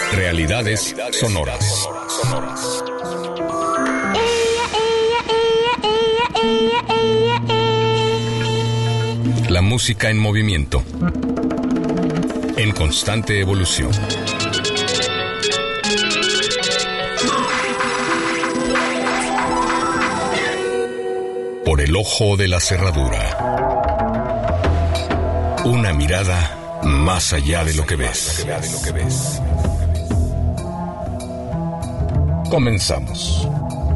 Realidades sonoras. La música en movimiento, en constante evolución. Por el ojo de la cerradura. Una mirada más allá de lo que ves. Comenzamos.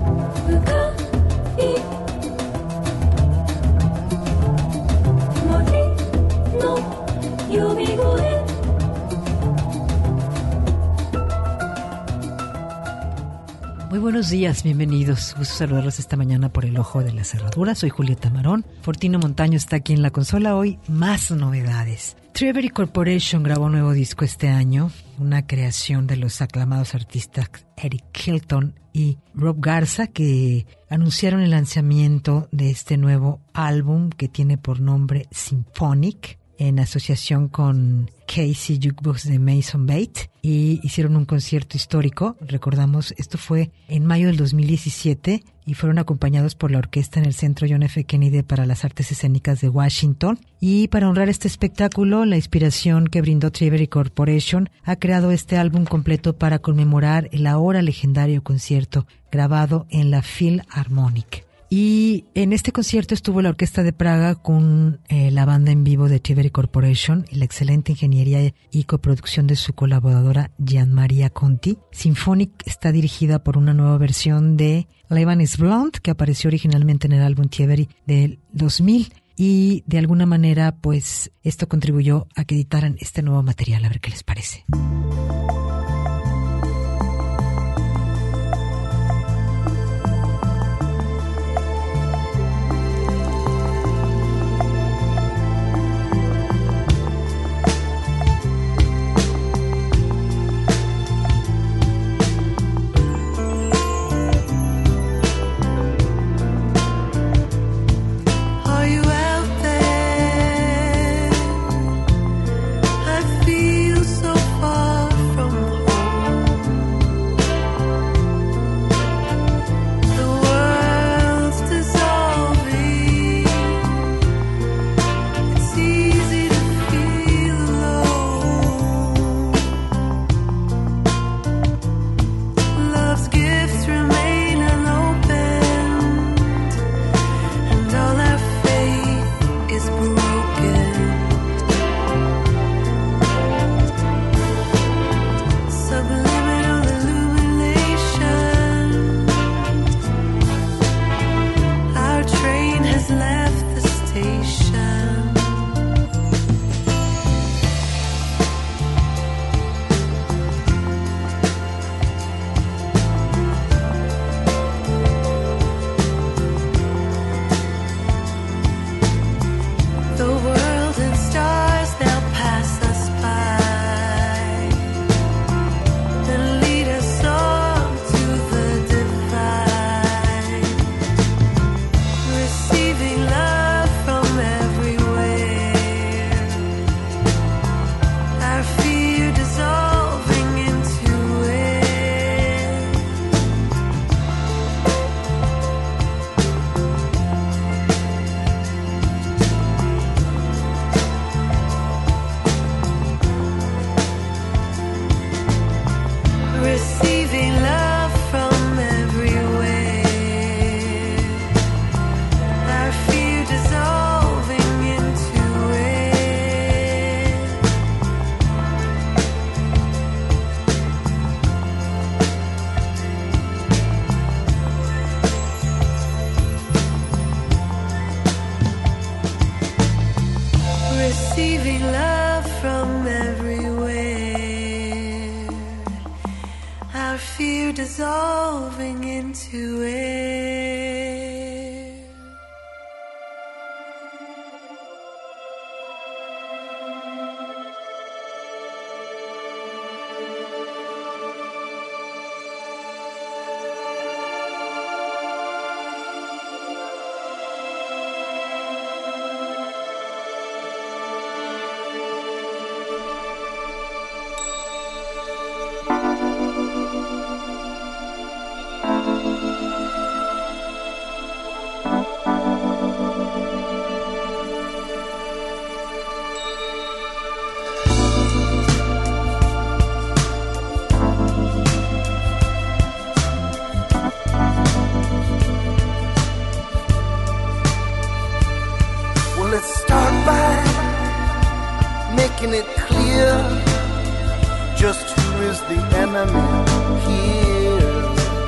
Muy buenos días, bienvenidos. Gusto saludarlos esta mañana por el ojo de la cerradura. Soy Julieta Marón. Fortino Montaño está aquí en la consola. Hoy más novedades. Trevery Corporation grabó un nuevo disco este año, una creación de los aclamados artistas Eric Hilton y Rob Garza, que anunciaron el lanzamiento de este nuevo álbum que tiene por nombre Symphonic, en asociación con Casey Jukebox de Mason Bate, y hicieron un concierto histórico. Recordamos, esto fue en mayo del 2017 y fueron acompañados por la orquesta en el Centro John F. Kennedy para las Artes Escénicas de Washington. Y para honrar este espectáculo, la inspiración que brindó Trevery Corporation ha creado este álbum completo para conmemorar el ahora legendario concierto grabado en la Philharmonic. Y en este concierto estuvo la Orquesta de Praga con la banda en vivo de Trevery Corporation y la excelente ingeniería y coproducción de su colaboradora Gian Maria Conti. Symphonic está dirigida por una nueva versión de Levan is Blonde, que apareció originalmente en el álbum Trevery del 2000. Y de alguna manera, pues, esto contribuyó a que editaran este nuevo material. A ver qué les parece. Dissolving into air. just who is the enemy here.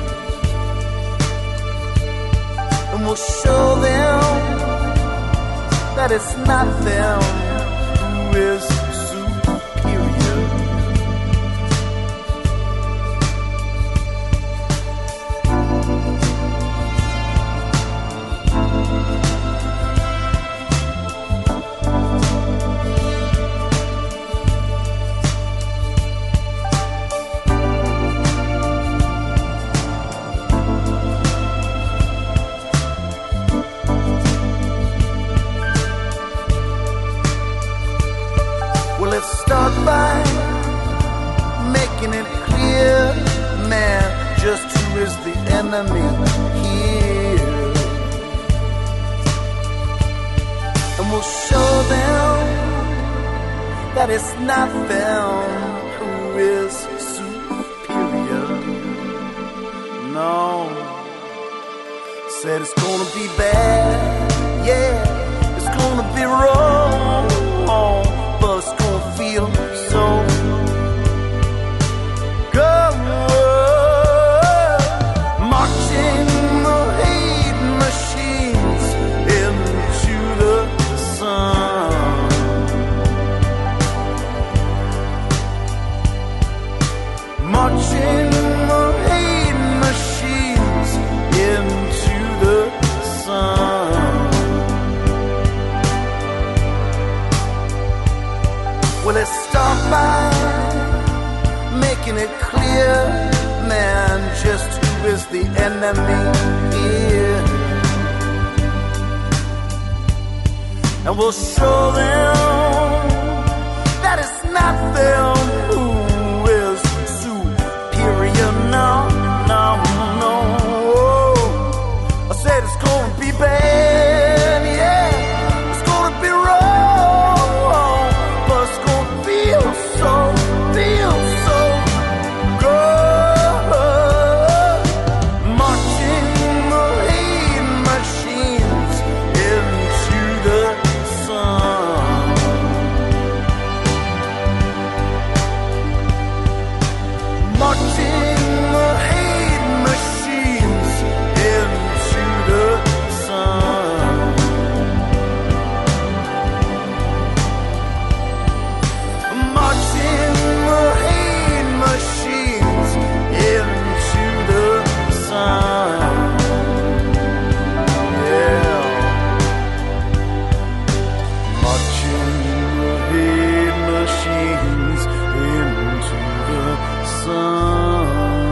And we'll show them that it's not them who is superior. Start by making it clear, man, just who is the enemy here. And we'll show them that it's not them who is superior. No, said it's gonna be bad, yeah, it's gonna be wrong, but it's gonna feel so good. Marching the hate machines into the sun. Marching the hate machines into the sun. Well, let's start by making it clear, man, just who is the enemy here. And we'll show them that it's not them who is superior. No, no, no. I said it's gonna be bad, yeah. It's gonna be wrong, but it's gonna feel so good. Marching the hate machines into the sun. Marching the hate machines into the sun. Marching the hate machines into the sun. Yeah. Marching the hate machines into the sun.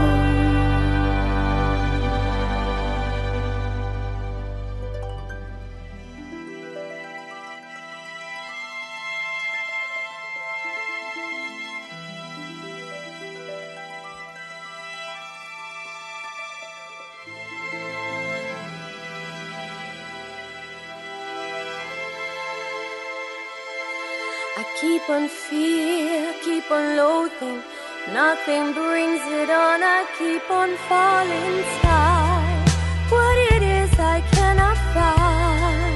I keep on fear, keep on loathing. Nothing brings it on. I keep on falling inside. What it is I cannot find.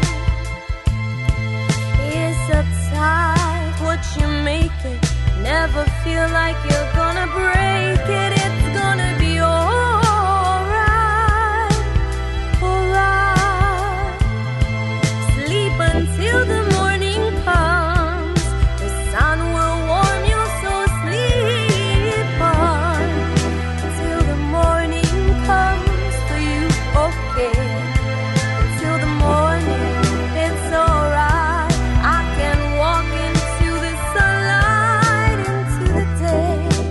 It's uptight, what you make it. Never feel like you're gonna break it. It's gonna be alright, alright. Sleep until the morning comes. The sun will warm you, so sleep on till the morning comes for you, okay? Till the morning, it's alright. I can walk into the sunlight, into the day.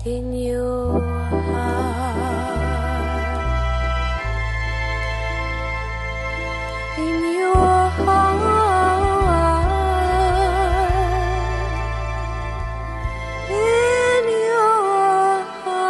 in your heart, in your heart, in your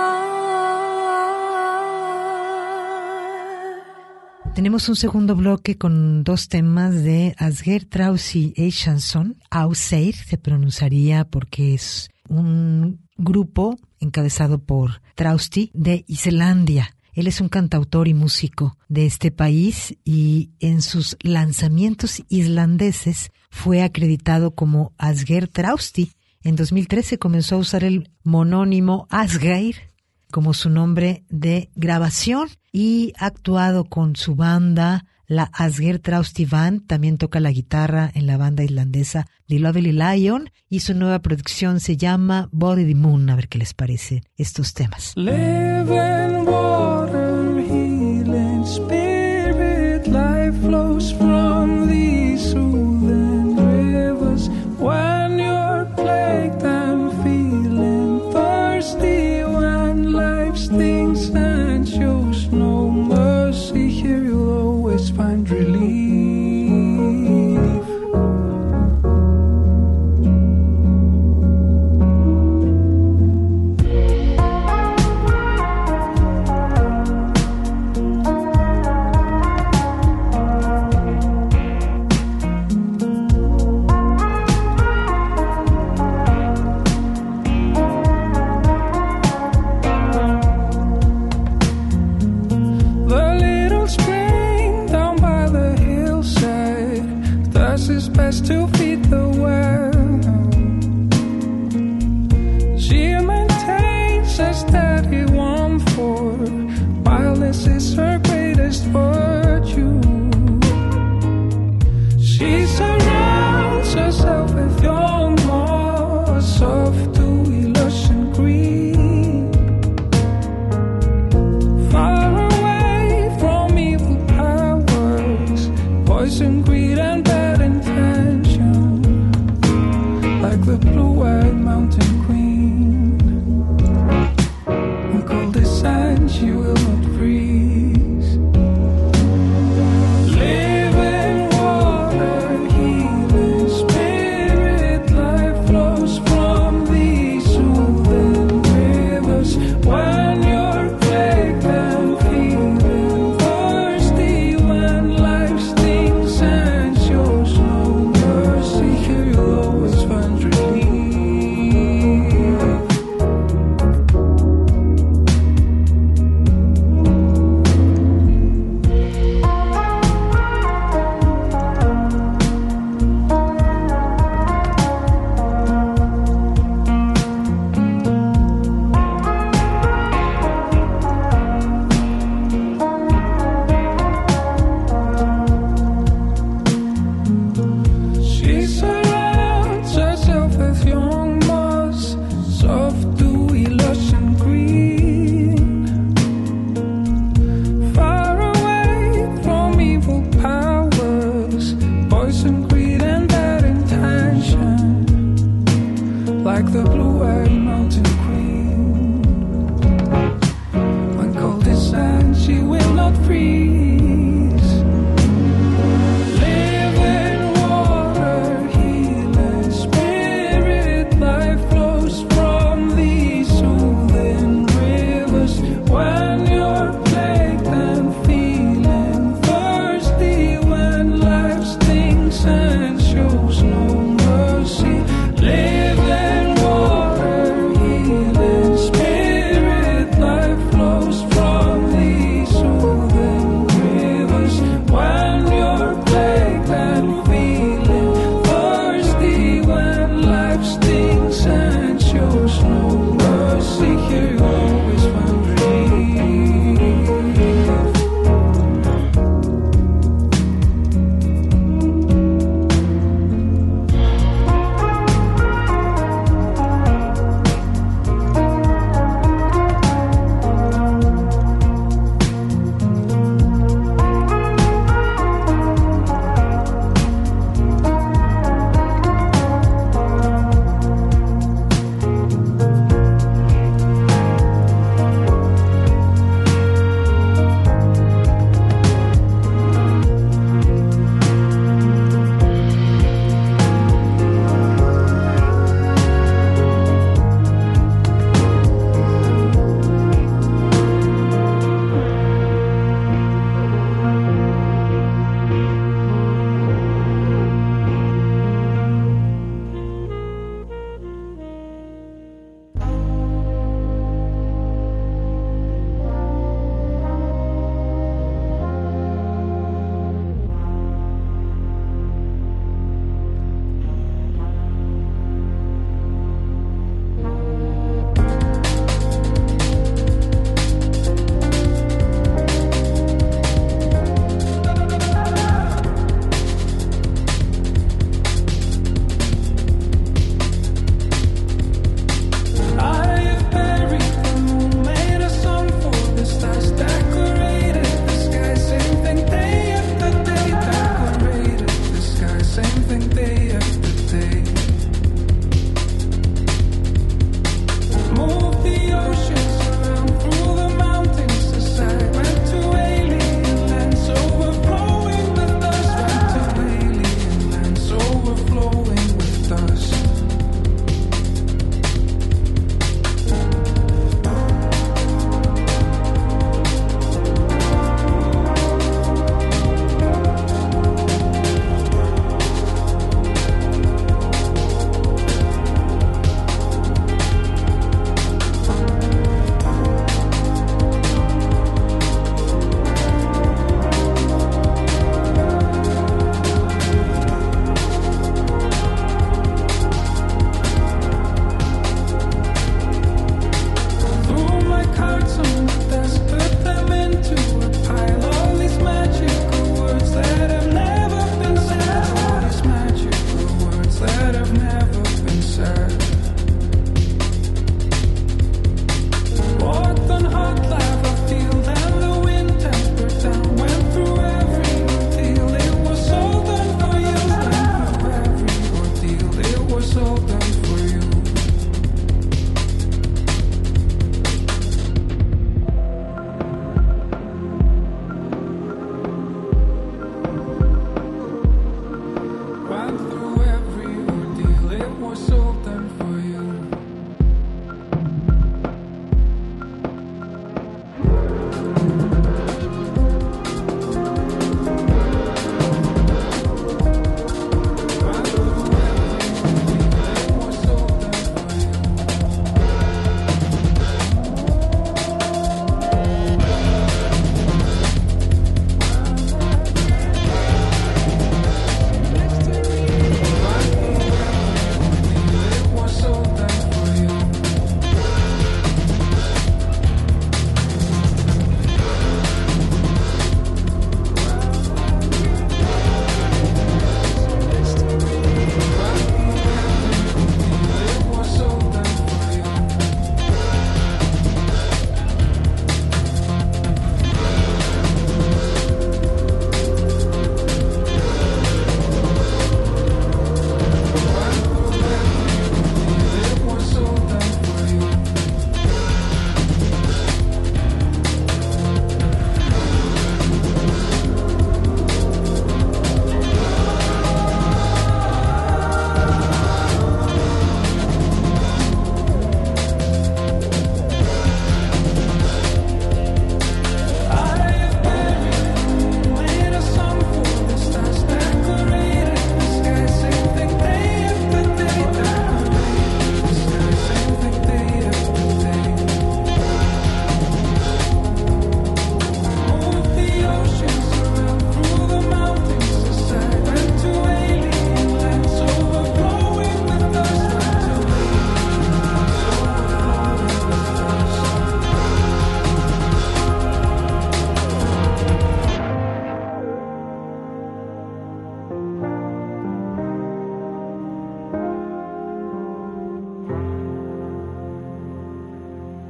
heart. Tenemos un segundo bloque con dos temas de Asgeir Trausti Eysteinsson. Ausgeir se pronunciaría porque es un grupo encabezado por Trausti de Islandia. Él es un cantautor y músico de este país y en sus lanzamientos islandeses fue acreditado como Asgeir Trausti. En 2013 comenzó a usar el monónimo Asgeir como su nombre de grabación y ha actuado con su banda, la Asgeir Trausti Band. También toca la guitarra en la banda islandesa The Lovely Lion y su nueva producción se llama Body the Moon. A ver qué les parece estos temas. Living water, healing spirit, life flows from these soothing rivers. When you're plagued and feeling thirsty, when life stings and shows no mercy, here you'll always find relief.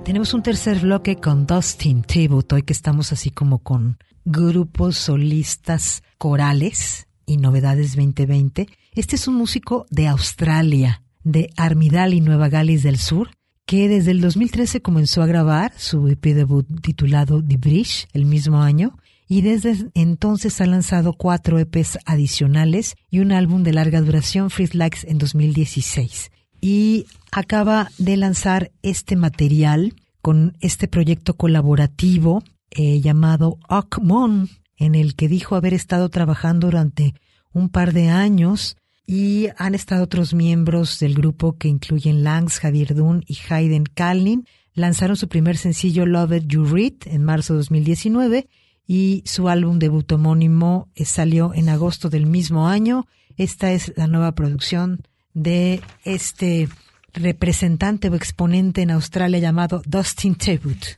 Tenemos un tercer bloque con Dustin Tebbutt, hoy que estamos así como con grupos solistas corales y novedades 2020. Este es un músico de Australia, de Armidale y Nueva Gales del Sur, que desde el 2013 comenzó a grabar su EP debut titulado The Bridge el mismo año, y desde entonces ha lanzado 4 EPs adicionales y un álbum de larga duración, Freeze Likes, en 2016. Y acaba de lanzar este material con este proyecto colaborativo llamado Okmon, en el que dijo haber estado trabajando durante un par de años, y han estado otros miembros del grupo que incluyen Langs, Javier Dunn y Hayden Kalnin. Lanzaron su primer sencillo Love It You Read en marzo de 2019 y su álbum debut homónimo salió en agosto del mismo año. Esta es la nueva producción de este representante o exponente en Australia llamado Dustin Tebbutt.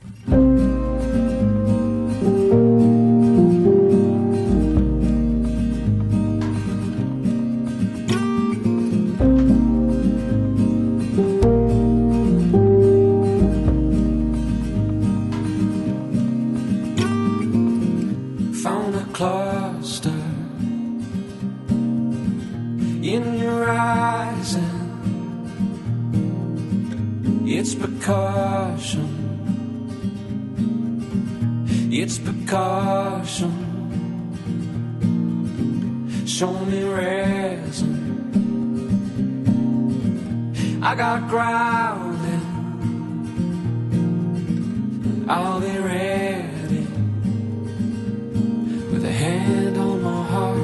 Found a cluster in your eyes, and it's precaution, it's precaution. Show me resin. I got grounded, I'll be ready with a hand on my heart.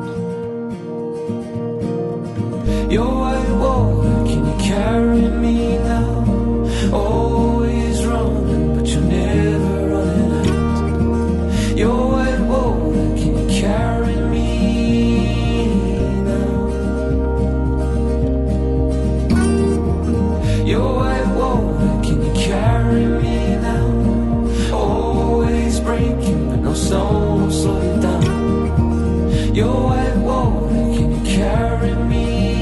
Your white water, can you carry me now? Always running, but you're never running out. Your white water, can you carry me now? Your white water, can you carry me now? Always breaking, but no stone will slow you down. Your white water, can you carry me?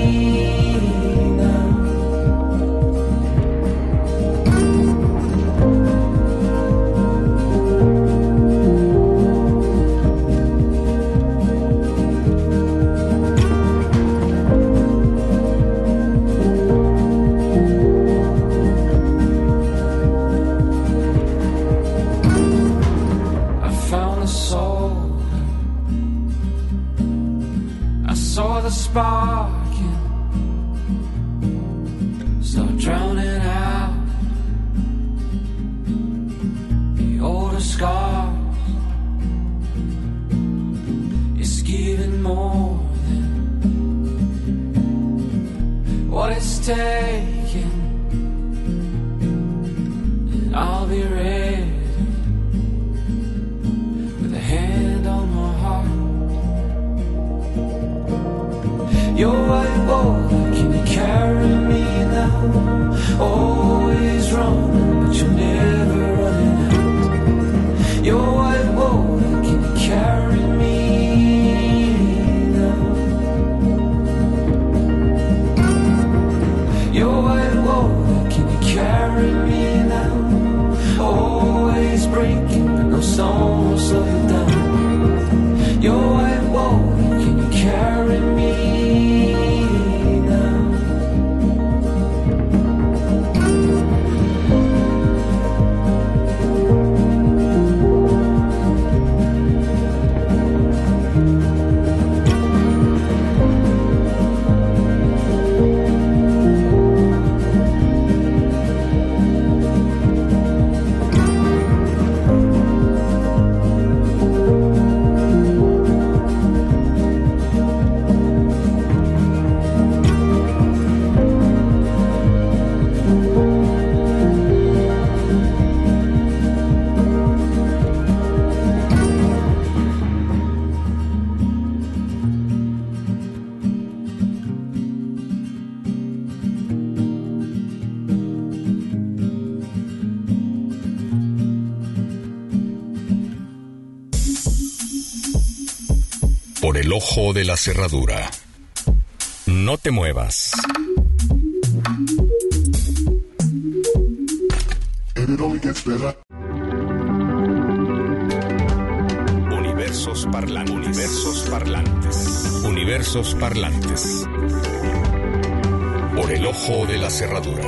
Sparking, start drowning out the older scars. It's giving more than what it's taking, and I'll be ready with a hand on my heart. Your white water, can you carry me now? Always running, but you're never running out. Your white water, can you carry me now? Your white water, can you carry me now? Always breaking, but no stone will slow you down. Your white water, can you carry me? Por el ojo de la cerradura. No te muevas. it only gets better. Universos parlantes. Universos parlantes. Universos parlantes. Por el ojo de la cerradura.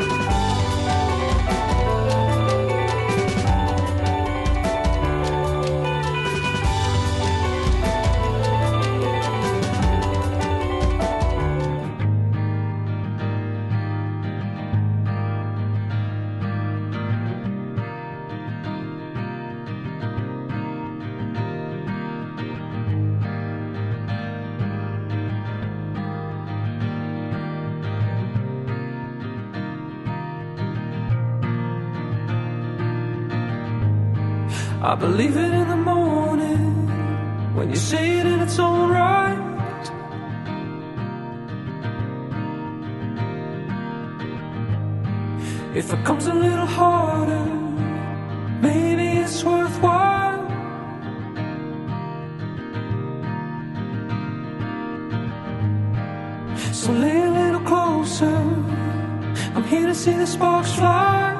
I believe it in the morning when you say it in its own right. If it comes a little harder, maybe it's worthwhile. So lay a little closer, I'm here to see the sparks fly.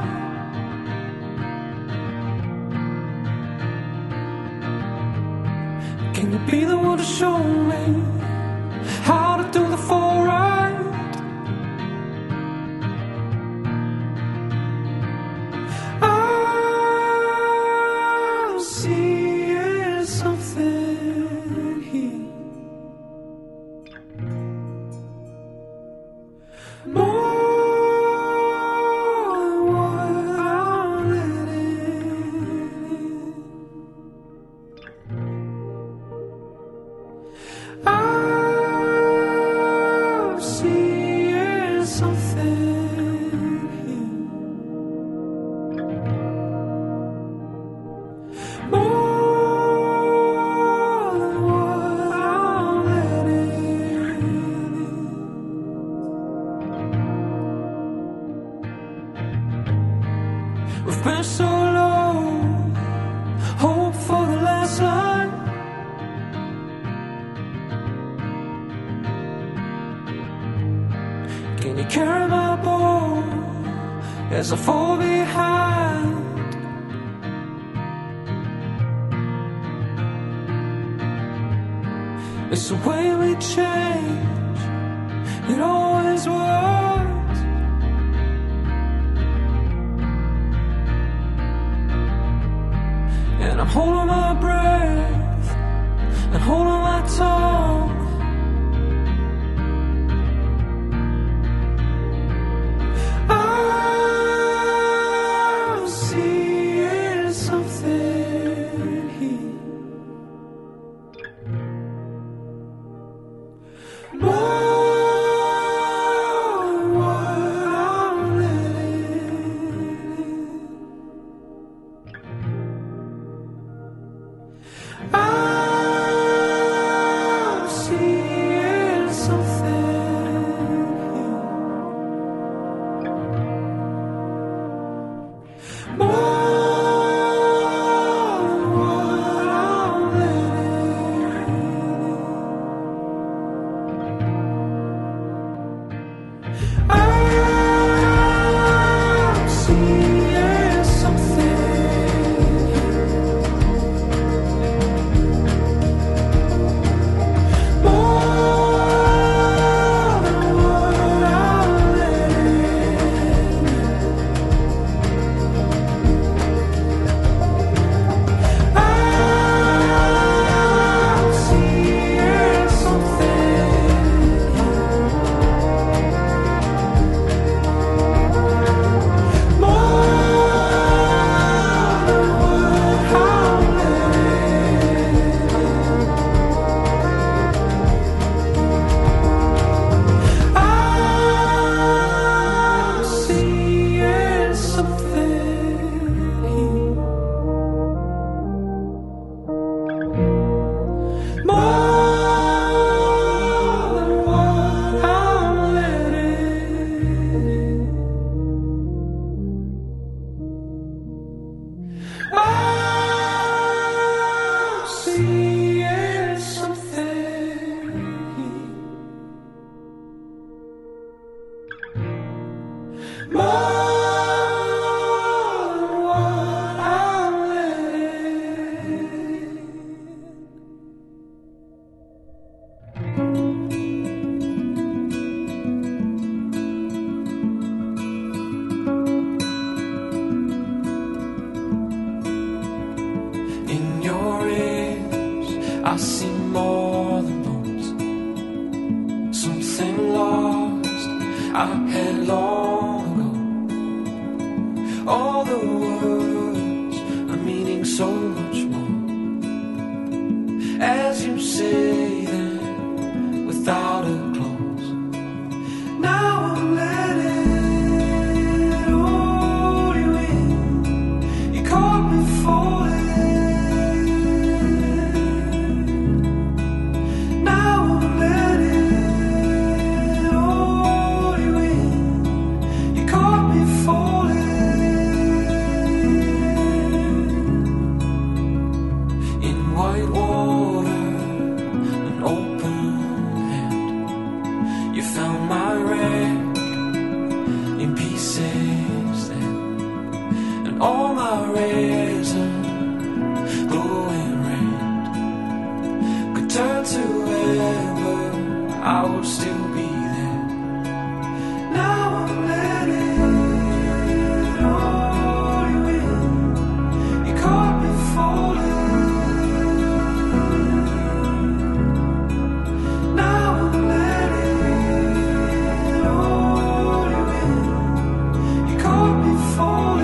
Can you be the one to show me how to do the full right? I see something here. More than what I'm letting in. I'm seeing something here. More than what I'm letting in. We've been so low, hope for the last line. Can you carry my boat as I fall behind? It's the way we change, it always was. And I'm holding my breath and holding my tongue. I'm seeing something here. More than what I'm letting in. I'm seeing something here. More than what I'm letting in. I'm seeing something here. More than what I'm letting in. I see more than bones, something lost I had long ago. All the words are meaning so much more as you say them without a close. Now I'm letting hold you in. You caught me falling. All my reason, glowing red, could turn to ever, I will still be there. Now I'm letting all you in. You caught me falling. Now I'm letting all you in. You caught me falling.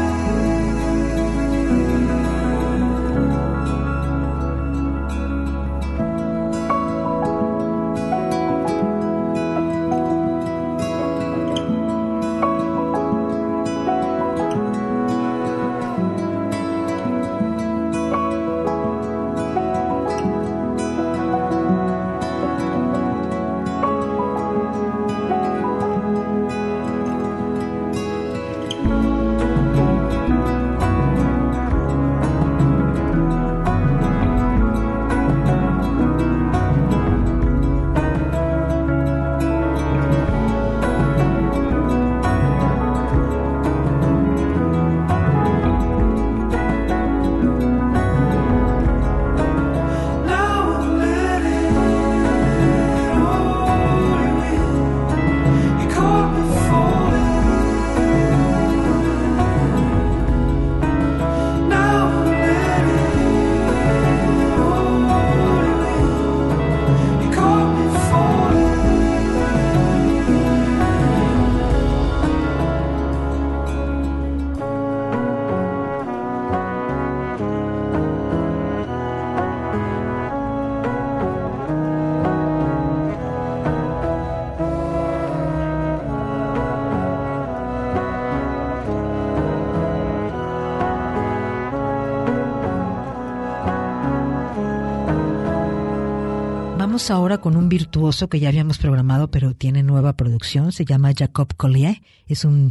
Ahora con un virtuoso que ya habíamos programado, pero tiene nueva producción. Se llama Jacob Collier. Es un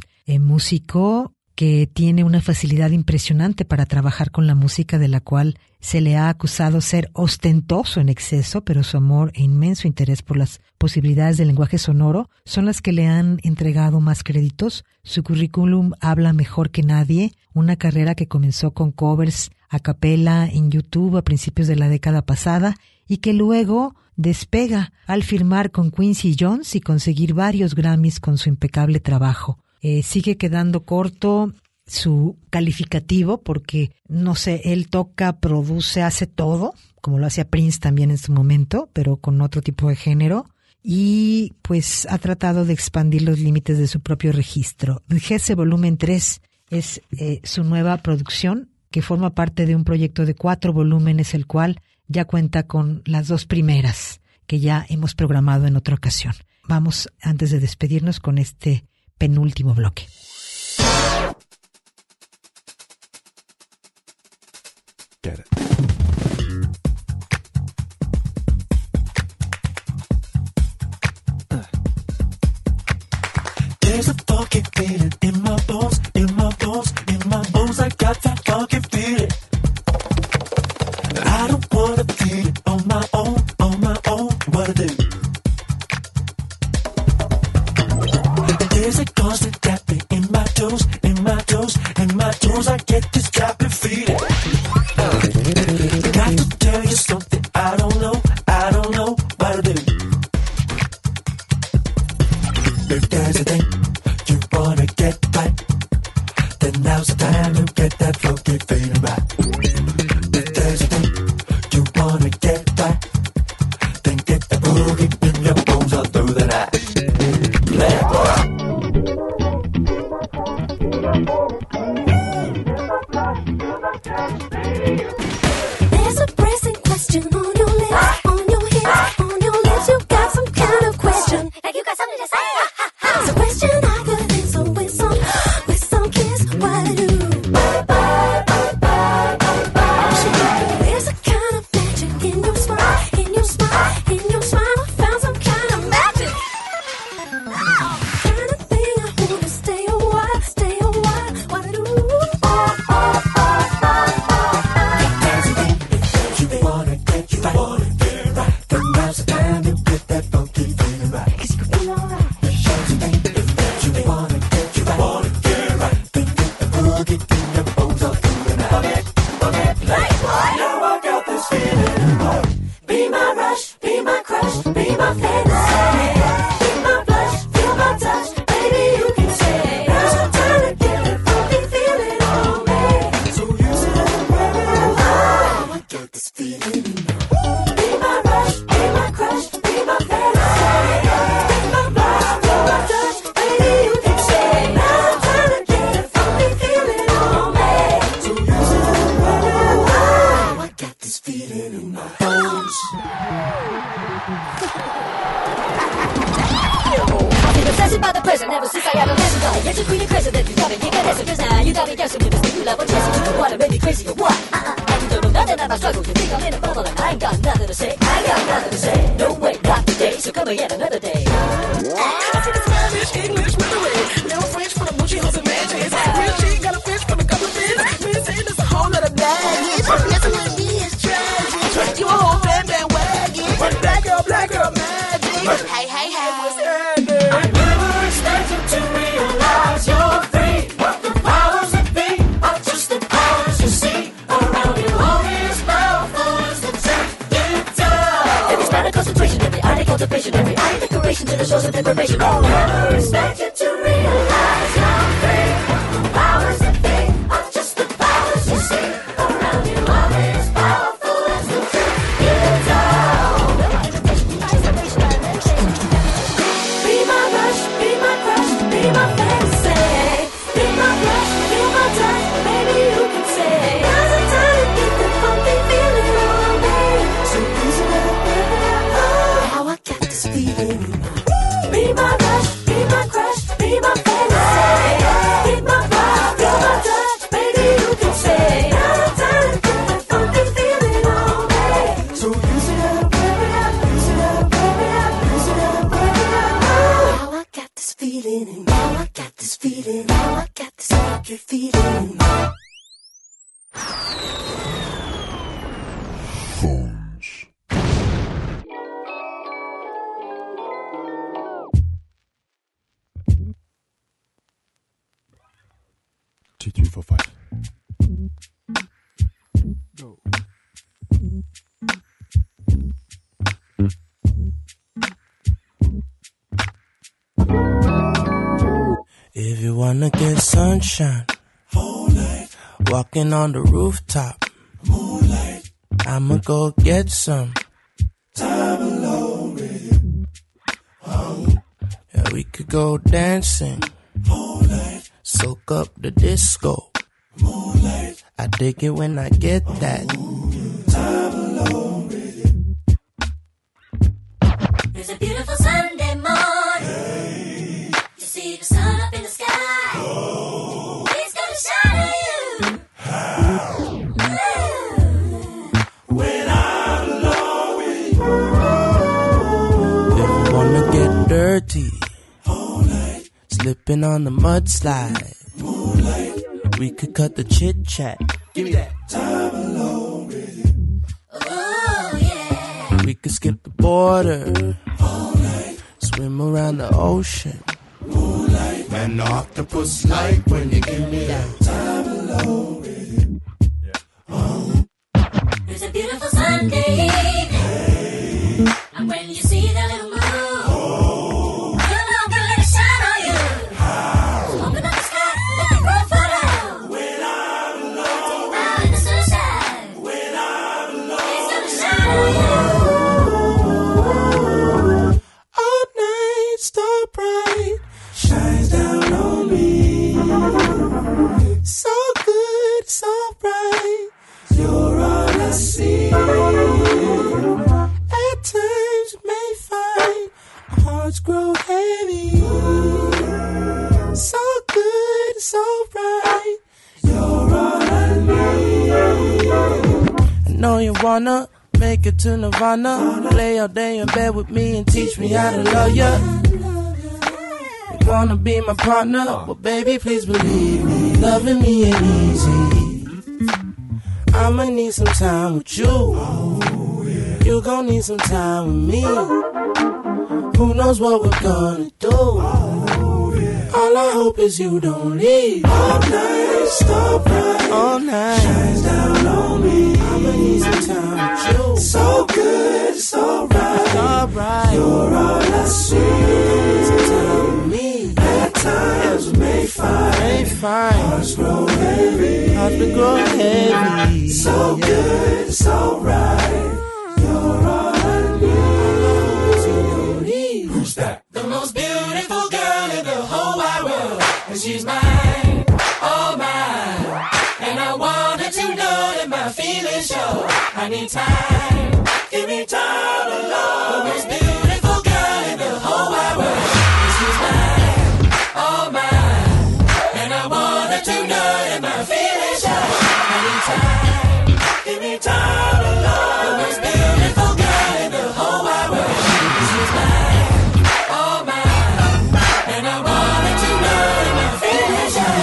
músico que tiene una facilidad impresionante para trabajar con la música, de la cual se le ha acusado ser ostentoso en exceso, pero su amor e inmenso interés por las posibilidades del lenguaje sonoro son las que le han entregado más créditos. Su currículum habla mejor que nadie, una carrera que comenzó con covers a capela en YouTube a principios de la década pasada y que luego despega al firmar con Quincy Jones y conseguir varios Grammys con su impecable trabajo. Sigue quedando corto su calificativo porque, no sé, él toca, produce, hace todo, como lo hacía Prince también en su momento, pero con otro tipo de género, y pues ha tratado de expandir los límites de su propio registro. Gese Volumen 3 es su nueva producción, que forma parte de un proyecto de 4 volúmenes, el cual ya cuenta con las 2 primeras que ya hemos programado en otra ocasión. Vamos, antes de despedirnos, con este penúltimo bloque. Get it. There's a funky feeling in my bones, in my bones, in my bones. I got that funky feeling. I don't wanna feel it on my own, what I do. There's a constant tapping in my toes, in my toes, in my toes. I get this tapping feeling. Got to tell you something, I don't know what I do. If there's a thing you wanna get right, then now's the time to get that funky feeling right. If there's a thing you wanna get right, obsessed by the present ever since I had a lesson. But I get to queen of president. You got me kicking ass because now you got me guessing. If it's you love or Jesse, you wanna make me crazy or what? And you don't know nothing about my struggle. You think I'm in a bubble and I ain't got nothing to say. I ain't got nothing to say. No way, not today. So come again another day. I see the Spanish, English with the way. No French for the Mucci hoes and mansions. Real shit, got a fish from a couple of fish. Me saying there's a whole lot of baggage. Messing with me is tragic. You a whole bandwagon. Black girl magic. Hey, hey, hey, what's happening? I never expected to realize you're free. What the powers that be are just the powers you see around you. Only as powerful as the take it down. Every spot of concentration, every eye of cultivation, every eye of decoration to the source of information. I never expected to realize you're free. What the powers that be are just the powers you see around you. Only as powerful as the take it down. Be my rush, be my crush, be my fantasy. Be my blush, be my touch, maybe you can say. Now's the time to get the funky feeling on me. So easy to oh, how I got this feeling. Be my rush, be my crush, be my fantasy. Be my blush, be my touch, maybe you can say. Now's the time to get the funky feeling on me. So use it up, rev it up, use it up, rev it up, use it up, rev it up. Now I got this feeling, and now I got this feeling, now I got this funky feeling. Phones. 2, 3, 4, 5. Go. If you wanna get sunshine, whole night, walking on the rooftop, moonlight, I'ma go get some time alone with you. Yeah, we could go dancing, whole night, soak up the disco, moonlight. I dig it when I get that time alone with you. It's a beautiful Sunday morning. You see the sun up in the sky. Oh. He's gonna shine on you. How? When I'm alone with you. If you wanna get dirty, all night, slipping on the mudslide, moonlight, we could cut the chit chat. Give me that time alone with you. Oh yeah. We could skip the border, all night, swim around the ocean, moonlight. Man, the octopus like when you give me that time alone with you. It's a beautiful Sunday evening, and when you see the little moon, you know I'm gonna shine on you. So open up the sky, let the world fall down. When I'm alone, out in the sunshine. When I'm alone, he's gonna shine on you. All night, star bright, shines down on me. So good, so bright, you're all I see. At times may find our hearts grow heavy. So good, so bright, you're all I need. I know you wanna make it to Nirvana, lay all day in bed with me and teach me how to love ya. You wanna be my partner, but baby, please believe me, loving me ain't easy. I'ma need some time with you. You gon' need some time with me. Who knows what we're gonna do? All I hope is you don't leave. All night, star bright, all night, shines down on me. I'ma need some time with you. So good, so right, so bright, you're all I see. Need some time with me. At times we may find hearts grow heavy, hearts will grow heavy. So good, so right, you're all I need. Who's that? The most beautiful girl in the whole wide world, and she's mine, all mine. And I want her to know that my feelings show. I need time, give me time alone. The most beautiful girl in the whole wide world, and she's mine. Any time alone. The most beautiful girl in the whole wide world. She's mine, all mine. And I wanted to know if my feelings are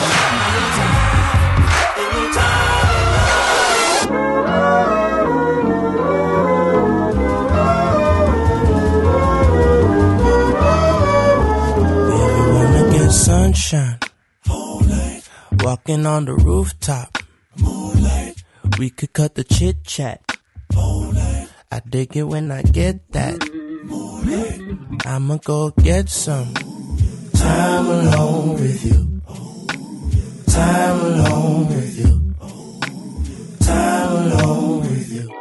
sunshine, moonlight. Walking on the rooftop, moonlight. We could cut the chit chat, moonlight. I dig it when I get that, moonlight. I'ma go get some time alone with you, time alone with you, time alone with you.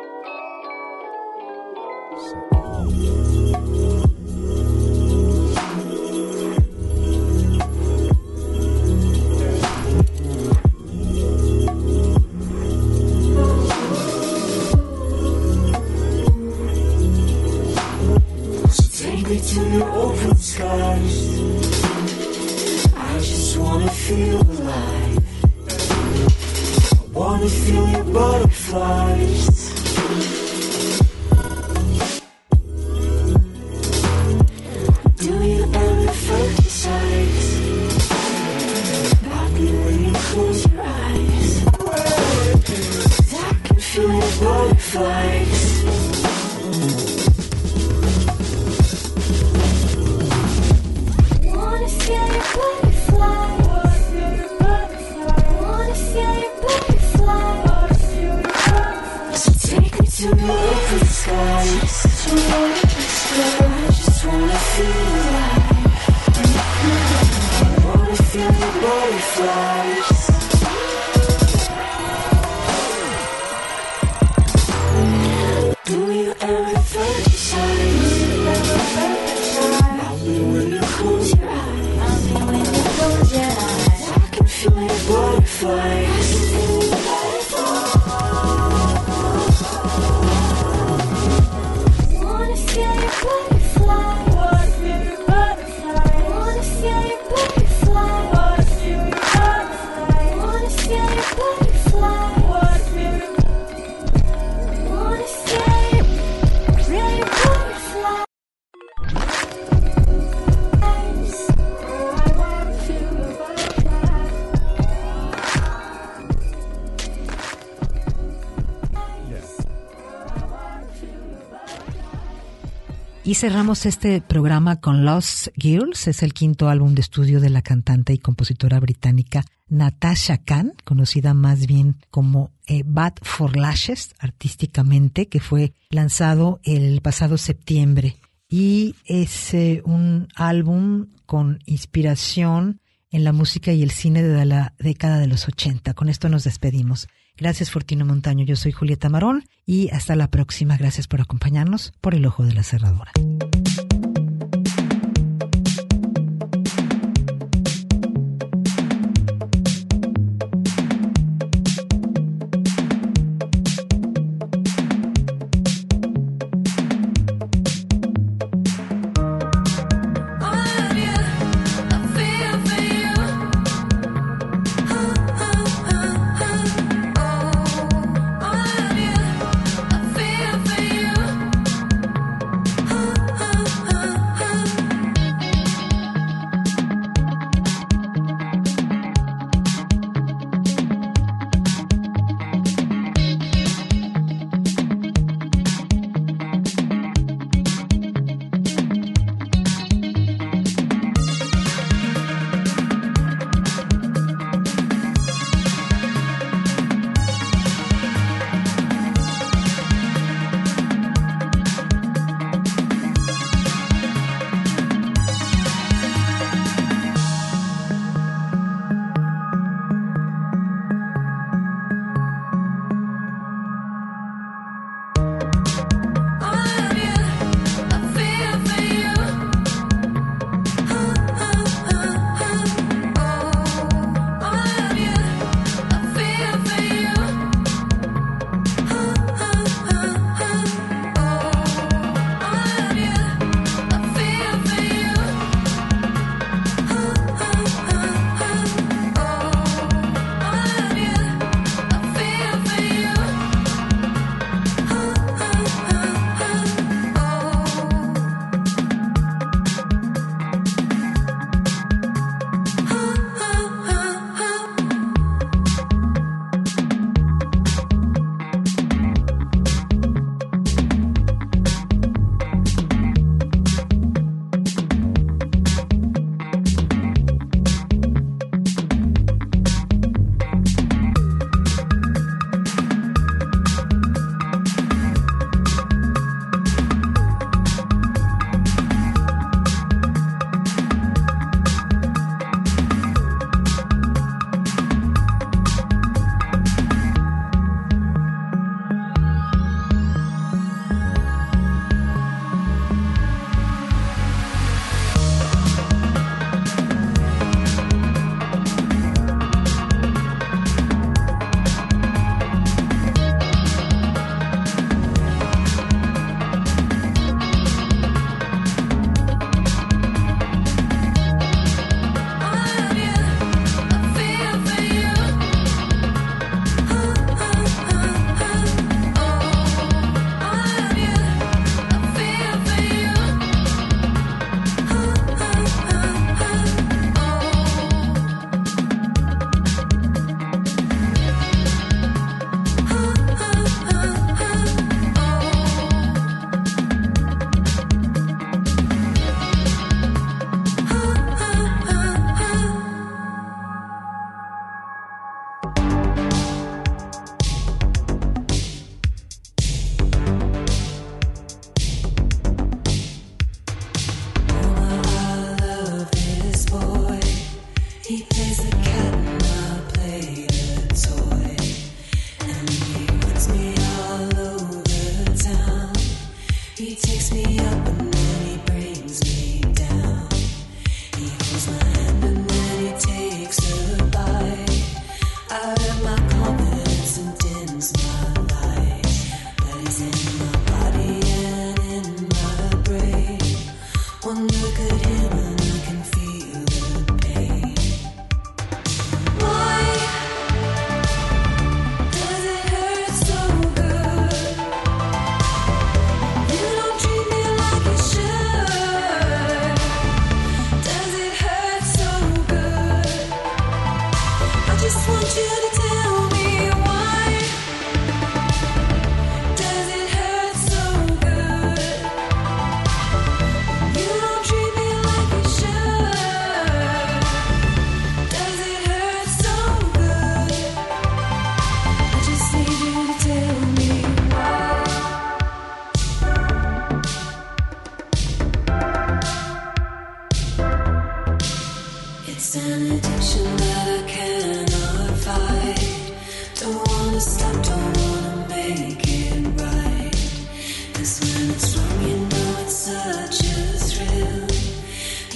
To the open skies, I just wanna feel alive. I wanna feel your butterflies. Do you ever fantasize about me when you close your eyes? 'Cause I can feel your butterflies. To the open skies, I just wanna feel alive. I wanna feel your butterflies. Do you ever fantasize about me when you close your eyes? I can feel your butterflies. Y cerramos este programa con Lost Girls. Es el quinto álbum de estudio de la cantante y compositora británica Natasha Khan, conocida más bien como Bad for Lashes artísticamente, que fue lanzado el pasado septiembre. Y es un álbum con inspiración en la música y el cine de la década de los 80. Con esto nos despedimos. Gracias, Fortino Montaño. Yo soy Julieta Marón y hasta la próxima. Gracias por acompañarnos por El Ojo de la Cerradura.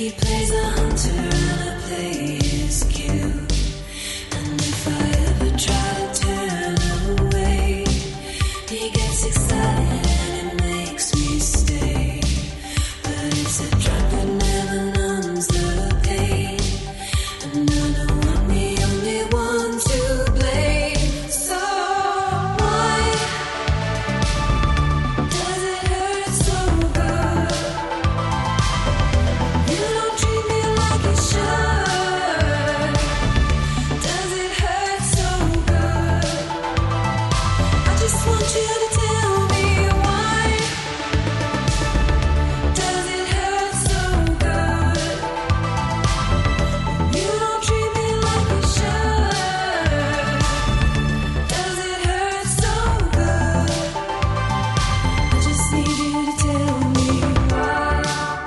He plays a hunter and I play his cue. And if I ever try to turn away, he gets excited and it makes me stay. But it's a drug that never numbs the pain. And I know I'm the only one to blame. So why does it hurt so good? You don't treat me like you should. Does it hurt so good? I just want you to tell me why. Does it hurt so good? You don't treat me like you should. Does it hurt so good? I just need you to tell me why.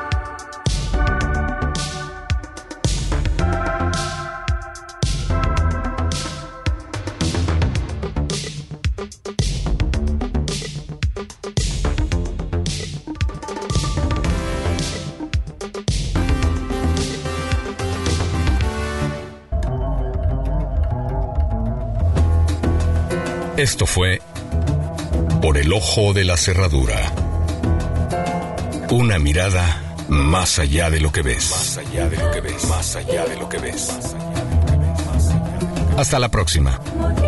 Esto fue Por el Ojo de la Cerradura. Una mirada más allá de lo que ves. Más allá de lo que ves. Más allá de lo que ves. Hasta la próxima.